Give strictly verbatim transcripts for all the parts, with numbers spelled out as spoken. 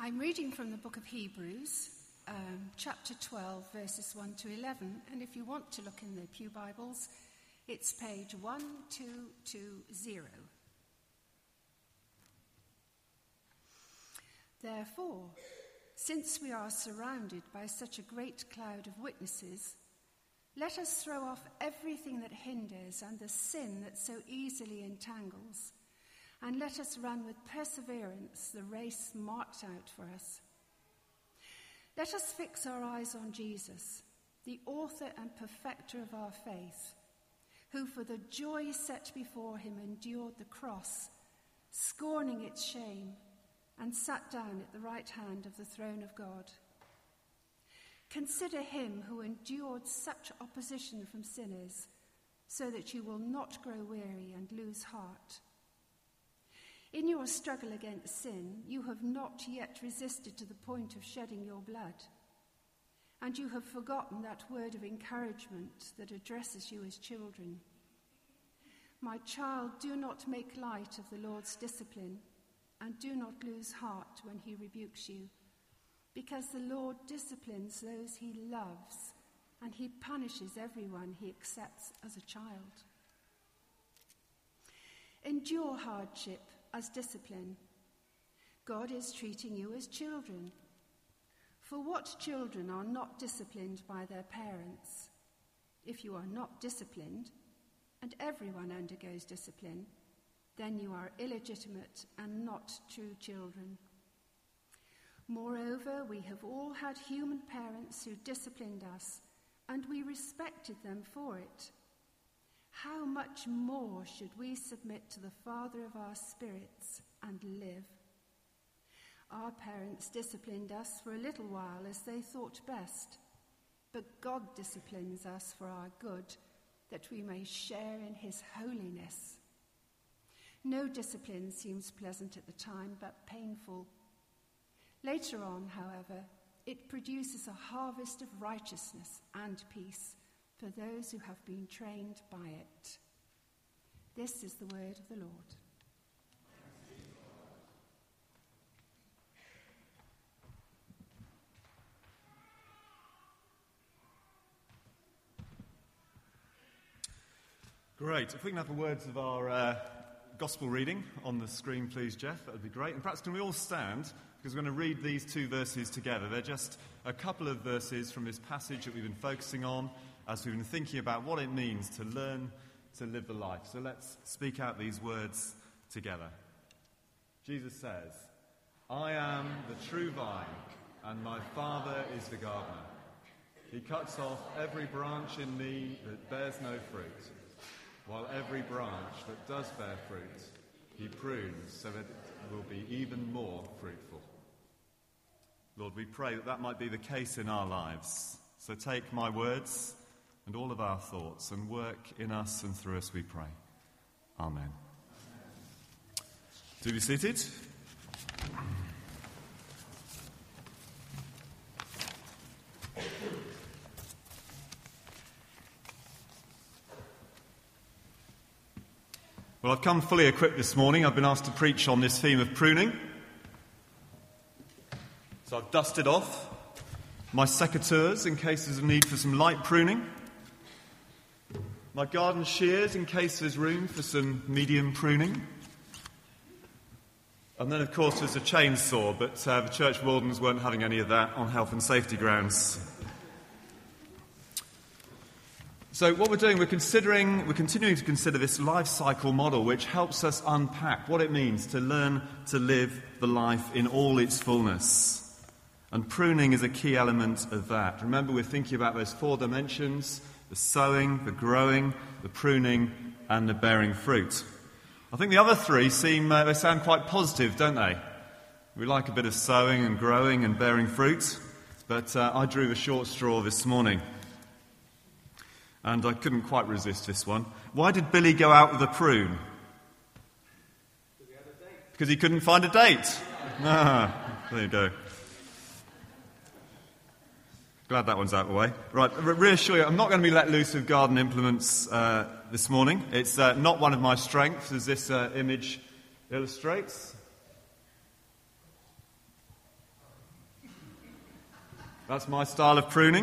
I'm reading from the book of Hebrews, um, chapter twelve, verses one to eleven. And if you want to look in the Pew Bibles, it's page one two two zero. Therefore, since we are surrounded by such a great cloud of witnesses, let us throw off everything that hinders and the sin that so easily entangles, and let us run with perseverance the race marked out for us. Let us fix our eyes on Jesus, the author and perfecter of our faith, who for the joy set before him endured the cross, scorning its shame, and sat down at the right hand of the throne of God. Consider him who endured such opposition from sinners, so that you will not grow weary and lose heart. In your struggle against sin, you have not yet resisted to the point of shedding your blood, and you have forgotten that word of encouragement that addresses you as children. My child, do not make light of the Lord's discipline, and do not lose heart when he rebukes you, because the Lord disciplines those he loves, and he punishes everyone he accepts as a child. Endure hardship as discipline. God is treating you as children. For what children are not disciplined by their parents? If you are not disciplined, and everyone undergoes discipline, then you are illegitimate and not true children. Moreover, we have all had human parents who disciplined us, and we respected them for it. How much more should we submit to the Father of our spirits and live? Our parents disciplined us for a little while as they thought best, but God disciplines us for our good, that we may share in his holiness. No discipline seems pleasant at the time, but painful. Later on, however, it produces a harvest of righteousness and peace for those who have been trained by it. This is the word of the Lord. Great. If we can have the words of our uh, gospel reading on the screen, please, Jeff, that would be great. And perhaps can we all stand, because we're going to read these two verses together. They're just a couple of verses from this passage that we've been focusing on as we've been thinking about what it means to learn to live the life. So let's speak out these words together. Jesus says, "I am the true vine, and my Father is the gardener. He cuts off every branch in me that bears no fruit, while every branch that does bear fruit, he prunes so that it will be even more fruitful." Lord, we pray that that might be the case in our lives. So take my words and all of our thoughts and work in us and through us, we pray. Amen. Do be seated. Well, I've come fully equipped this morning. I've been asked to preach on this theme of pruning. So I've dusted off my secateurs in case there's a need for some light pruning, my garden shears in case there's room for some medium pruning, and then, of course, there's a chainsaw, but uh, the church wardens weren't having any of that on health and safety grounds. So what we're doing, we're considering, we're continuing to consider this life cycle model, which helps us unpack what it means to learn to live the life in all its fullness. And pruning is a key element of that. Remember, we're thinking about those four dimensions: the sowing, the growing, the pruning, and the bearing fruit. I think the other three seem, uh, they sound quite positive, don't they? We like a bit of sowing and growing and bearing fruit, but uh, I drew the short straw this morning. And I couldn't quite resist this one. Why did Billy go out with a prune? Because he had a date. Because he couldn't find a date. Ah, there you go. Glad that one's out of the way. Right, re- reassure you, I'm not going to be let loose with garden implements uh, this morning. It's uh, not one of my strengths, as this uh, image illustrates. That's my style of pruning.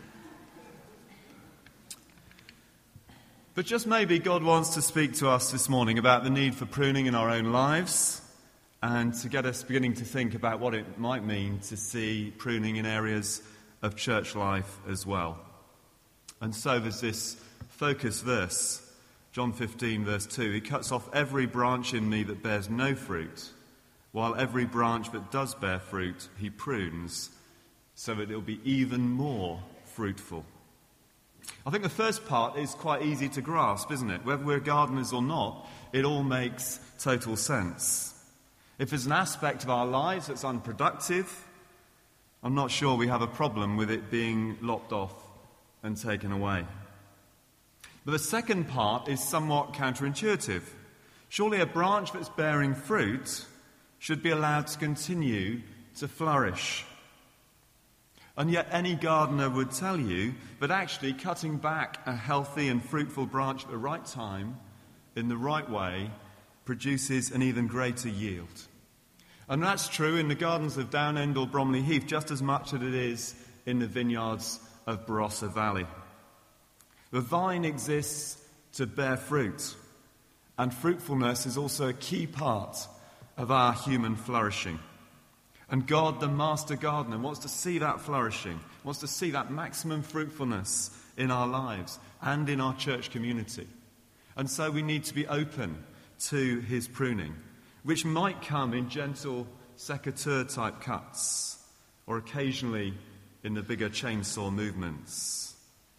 But just maybe God wants to speak to us this morning about the need for pruning in our own lives and to get us beginning to think about what it might mean to see pruning in areas of church life as well. And so there's this focus verse, John fifteen, verse two. He cuts off every branch in me that bears no fruit, while every branch that does bear fruit he prunes, so that it will be even more fruitful. I think the first part is quite easy to grasp, isn't it? Whether we're gardeners or not, it all makes total sense. If there's an aspect of our lives that's unproductive, I'm not sure we have a problem with it being lopped off and taken away. But the second part is somewhat counterintuitive. Surely a branch that's bearing fruit should be allowed to continue to flourish. And yet any gardener would tell you that actually cutting back a healthy and fruitful branch at the right time, in the right way, produces an even greater yield. And that's true in the gardens of Downend or Bromley Heath just as much as it is in the vineyards of Barossa Valley. The vine exists to bear fruit, and fruitfulness is also a key part of our human flourishing. And God, the master gardener, wants to see that flourishing, wants to see that maximum fruitfulness in our lives and in our church community. And so we need to be open to his pruning, which might come in gentle secateur type cuts or occasionally in the bigger chainsaw movements.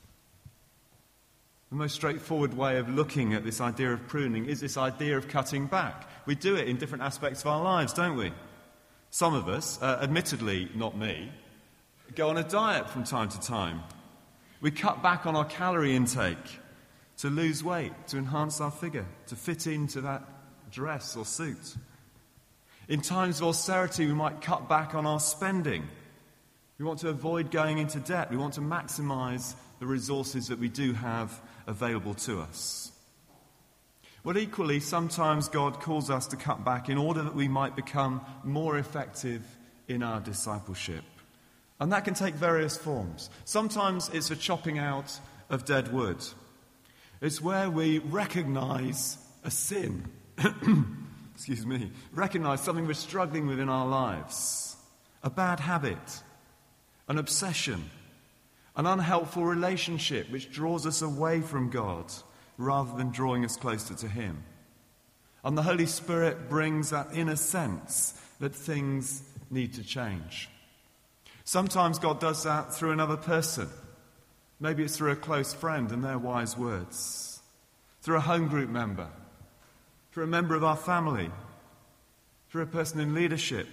The most straightforward way of looking at this idea of pruning is this idea of cutting back. We do it in different aspects of our lives, don't we? Some of us, uh, admittedly not me, go on a diet from time to time. We cut back on our calorie intake to lose weight, to enhance our figure, to fit into that dress or suit. In times of austerity, we might cut back on our spending. We want to avoid going into debt. We want to maximize the resources that we do have available to us. But equally, sometimes God calls us to cut back in order that we might become more effective in our discipleship. And that can take various forms. Sometimes it's a chopping out of dead wood. It's where we recognize a sin. Excuse me. Recognize something we're struggling with in our lives. A bad habit. An obsession. An unhelpful relationship which draws us away from God rather than drawing us closer to him. And the Holy Spirit brings that inner sense that things need to change. Sometimes God does that through another person. Maybe it's through a close friend and their wise words. Through a home group member. Through a member of our family. Through a person in leadership.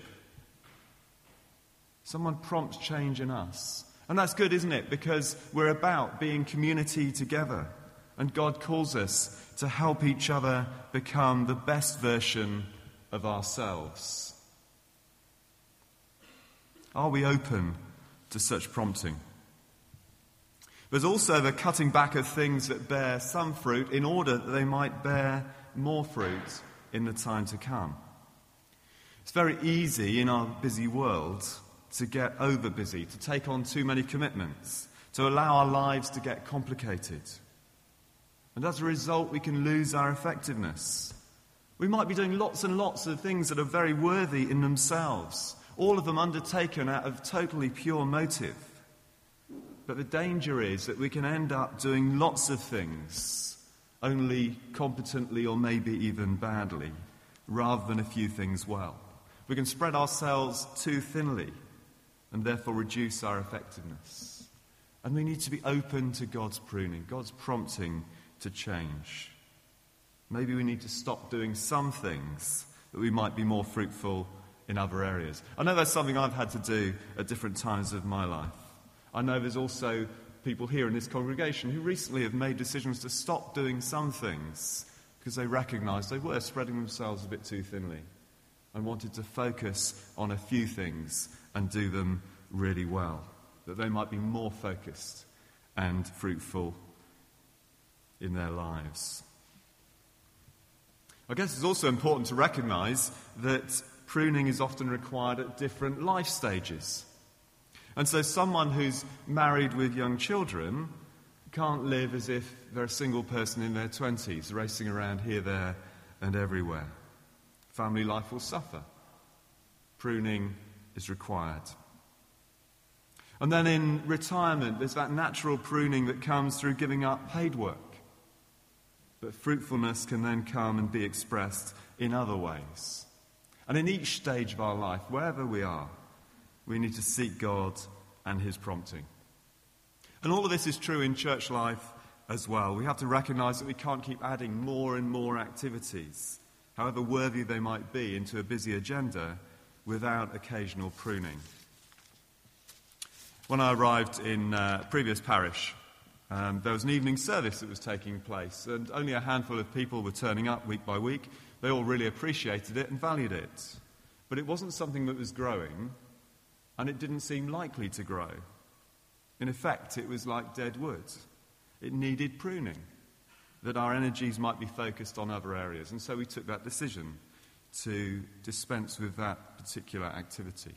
Someone prompts change in us. And that's good, isn't it? Because we're about being community together. And God calls us to help each other become the best version of ourselves. Are we open to such prompting? There's also the cutting back of things that bear some fruit in order that they might bear more fruit in the time to come. It's very easy in our busy world to get over busy, to take on too many commitments, to allow our lives to get complicated. And as a result, we can lose our effectiveness. We might be doing lots and lots of things that are very worthy in themselves, all of them undertaken out of totally pure motive. But the danger is that we can end up doing lots of things, only competently or maybe even badly, rather than a few things well. We can spread ourselves too thinly and therefore reduce our effectiveness. And we need to be open to God's pruning, God's prompting to change. Maybe we need to stop doing some things that we might be more fruitful in other areas. I know that's something I've had to do at different times of my life. I know there's also people here in this congregation who recently have made decisions to stop doing some things because they recognised they were spreading themselves a bit too thinly and wanted to focus on a few things and do them really well, that they might be more focused and fruitful in their lives. I guess it's also important to recognise that pruning is often required at different life stages. And so someone who's married with young children can't live as if they're a single person in their twenties, racing around here, there, and everywhere. Family life will suffer. Pruning is required. And then in retirement, there's that natural pruning that comes through giving up paid work. But fruitfulness can then come and be expressed in other ways. And in each stage of our life, wherever we are, we need to seek God and his prompting. And all of this is true in church life as well. We have to recognize that we can't keep adding more and more activities, however worthy they might be, into a busy agenda without occasional pruning. When I arrived in uh, previous parish, um, there was an evening service that was taking place, and only a handful of people were turning up week by week. They all really appreciated it and valued it. But it wasn't something that was growing, and it didn't seem likely to grow. In effect, it was like dead wood. It needed pruning, that our energies might be focused on other areas. And so we took that decision to dispense with that particular activity.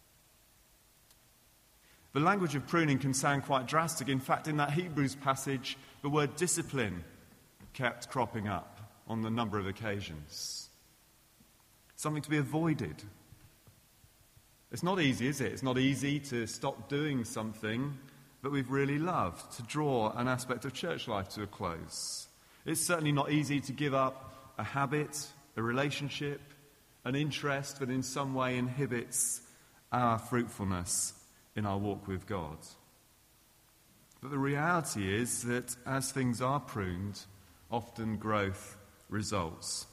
The language of pruning can sound quite drastic. In fact, in that Hebrews passage, the word discipline kept cropping up on a number of occasions. Something to be avoided. It's not easy, is it? It's not easy to stop doing something that we've really loved, to draw an aspect of church life to a close. It's certainly not easy to give up a habit, a relationship, an interest that in some way inhibits our fruitfulness in our walk with God. But the reality is that as things are pruned, often growth results.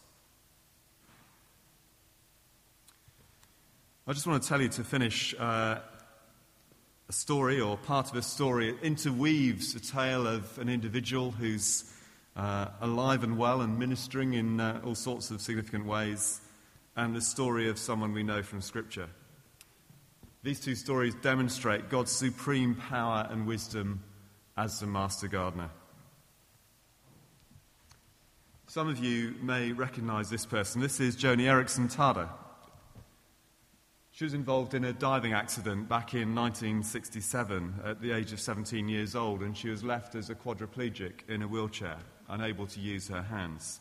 I just want to tell you to finish uh, a story, or part of a story. It interweaves a tale of an individual who's uh, alive and well and ministering in uh, all sorts of significant ways, and the story of someone we know from Scripture. These two stories demonstrate God's supreme power and wisdom as the master gardener. Some of you may recognize this person. This is Joni Eareckson Tada. She was involved in a diving accident back in nineteen sixty-seven at the age of seventeen years old, and she was left as a quadriplegic in a wheelchair, unable to use her hands.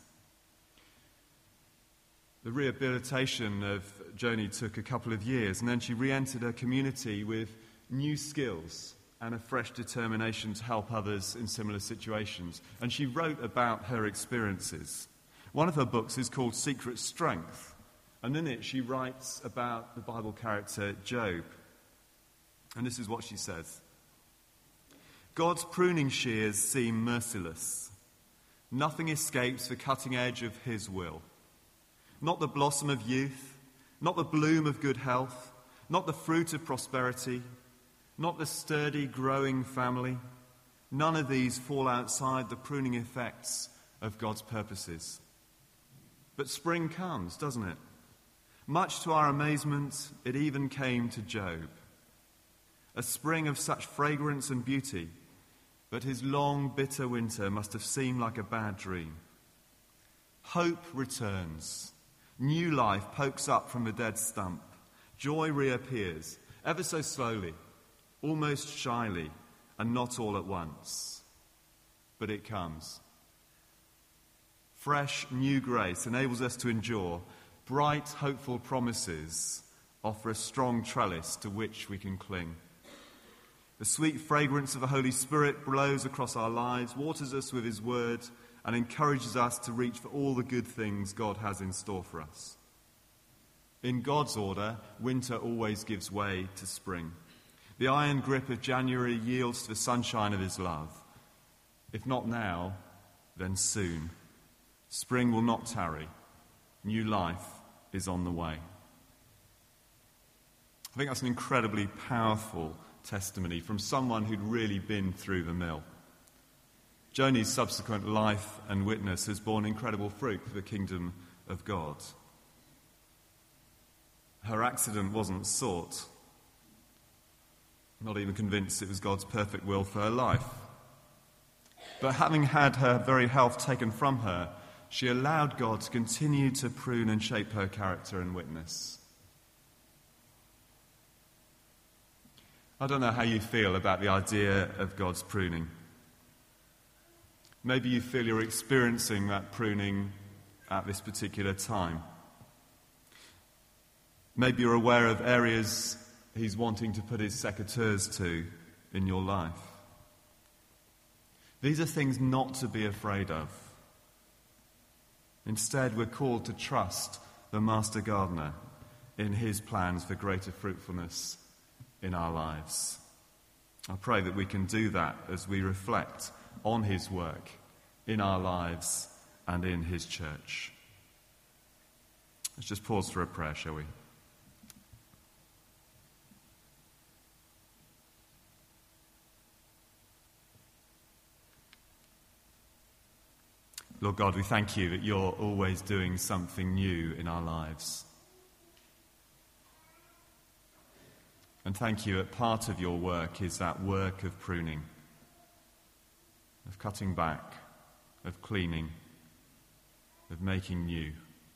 The rehabilitation of Joni took a couple of years, and then she re-entered her community with new skills and a fresh determination to help others in similar situations. And she wrote about her experiences. One of her books is called Secret Strength, and in it she writes about the Bible character Job. And this is what she says. God's pruning shears seem merciless. Nothing escapes the cutting edge of his will. Not the blossom of youth, not the bloom of good health, not the fruit of prosperity, not the sturdy, growing family. None of these fall outside the pruning effects of God's purposes. But spring comes, doesn't it? Much to our amazement, it even came to Job. A spring of such fragrance and beauty, but his long, bitter winter must have seemed like a bad dream. Hope returns. New life pokes up from a dead stump. Joy reappears, ever so slowly, almost shyly, and not all at once. But it comes. Fresh, new grace enables us to endure. Bright, hopeful promises offer a strong trellis to which we can cling. The sweet fragrance of the Holy Spirit blows across our lives, waters us with his word, and encourages us to reach for all the good things God has in store for us. In God's order, winter always gives way to spring. The iron grip of January yields to the sunshine of his love. If not now, then soon. Spring will not tarry. New life is on the way. I think that's an incredibly powerful testimony from someone who'd really been through the mill. Joni's subsequent life and witness has borne incredible fruit for the kingdom of God. Her accident wasn't sought. I'm not even convinced it was God's perfect will for her life. But having had her very health taken from her, she allowed God to continue to prune and shape her character and witness. I don't know how you feel about the idea of God's pruning. Maybe you feel you're experiencing that pruning at this particular time. Maybe you're aware of areas he's wanting to put his secateurs to in your life. These are things not to be afraid of. Instead, we're called to trust the Master Gardener in his plans for greater fruitfulness in our lives. I pray that we can do that as we reflect on his work in our lives and in his church. Let's just pause for a prayer, shall we? Lord God, we thank you that you're always doing something new in our lives. And thank you that part of your work is that work of pruning, of cutting back, of cleaning, of making new.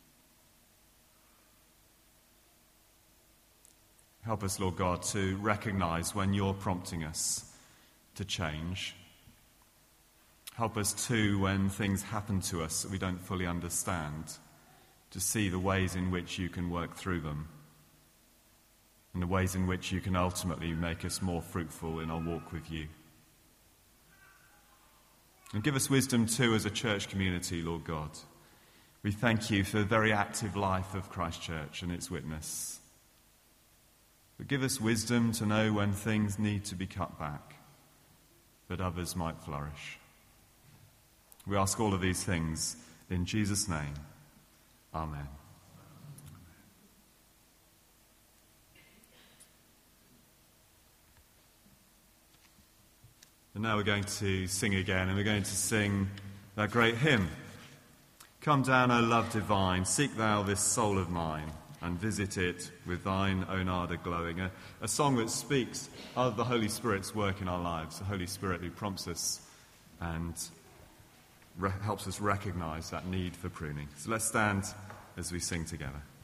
Help us, Lord God, to recognize when you're prompting us to change. Help us too, when things happen to us that we don't fully understand, to see the ways in which you can work through them and the ways in which you can ultimately make us more fruitful in our walk with you. And give us wisdom too as a church community, Lord God. We thank you for the very active life of Christ Church and its witness. But give us wisdom to know when things need to be cut back, that others might flourish. We ask all of these things in Jesus' name. Amen. And now we're going to sing again, and we're going to sing that great hymn. Come down, O love divine, seek thou this soul of mine, and visit it with thine own ardour glowing. A, a song that speaks of the Holy Spirit's work in our lives, the Holy Spirit who prompts us and re- helps us recognise that need for pruning. So let's stand as we sing together.